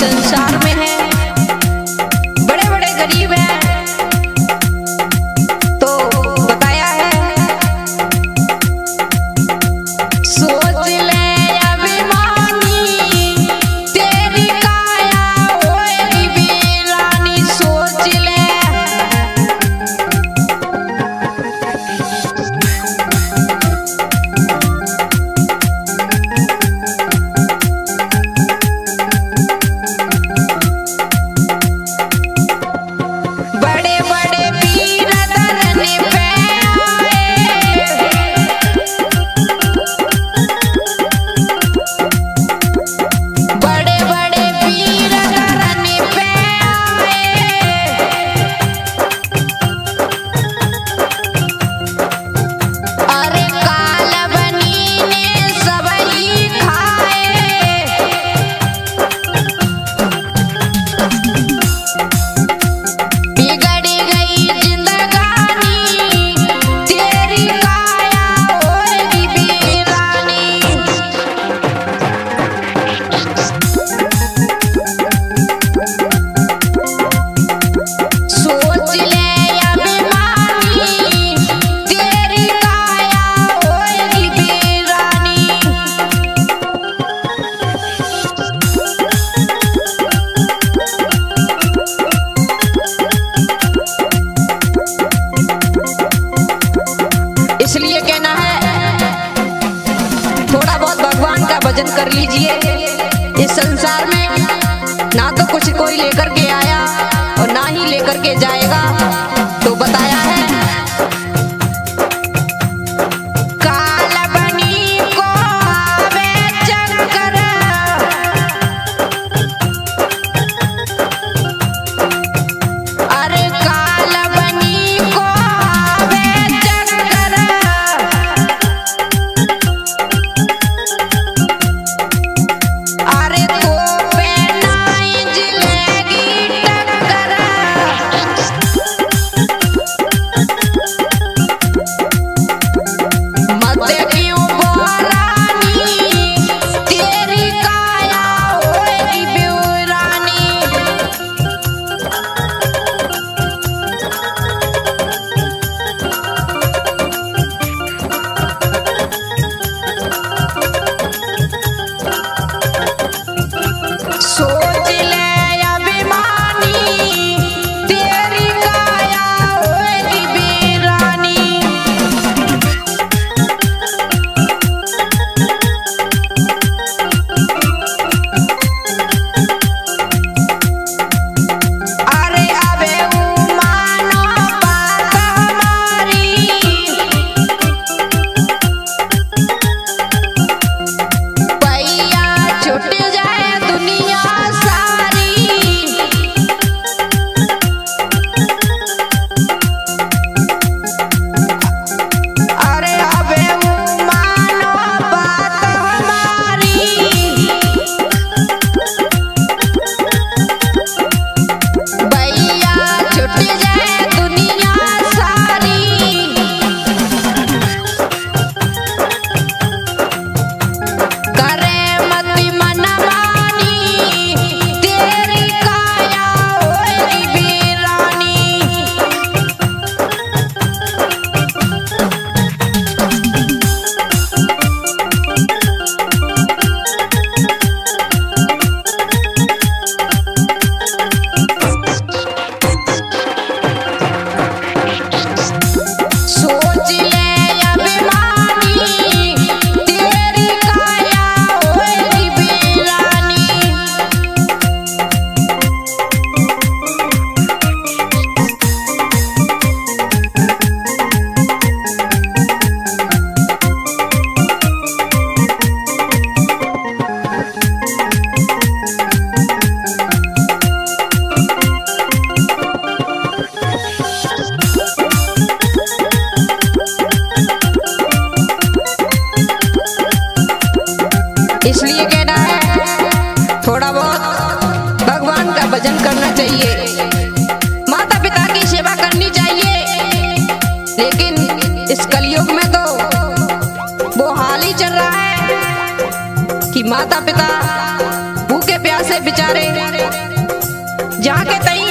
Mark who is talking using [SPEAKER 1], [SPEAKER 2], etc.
[SPEAKER 1] संसार में है, बड़े बड़े गरीब हैं। तो बताया है, सोच ले अभिमानी तेरी काया होएगी वीरानी, सोच ले। इसलिए कहना है, थोड़ा बहुत भगवान का भजन कर लीजिए। इस संसार में ना तो कुछ कोई लेकर के आया और ना ही लेकर के जाएगा। तो बताया है, काल बनी को आवे चक्कर, अरे काल बनी को आवे चक्कर, अरे तो पे नाई जिलेगी टक्कर। मत क्यों बोलानी तेरी काया होएगी वीरानी, सोच ले अभिमानी तेरी काया होएगी वीरानी। अरे अबे मानो बात हमारी, पैया छूट जाए दुनिया से। से बेचारे जहाँ के तई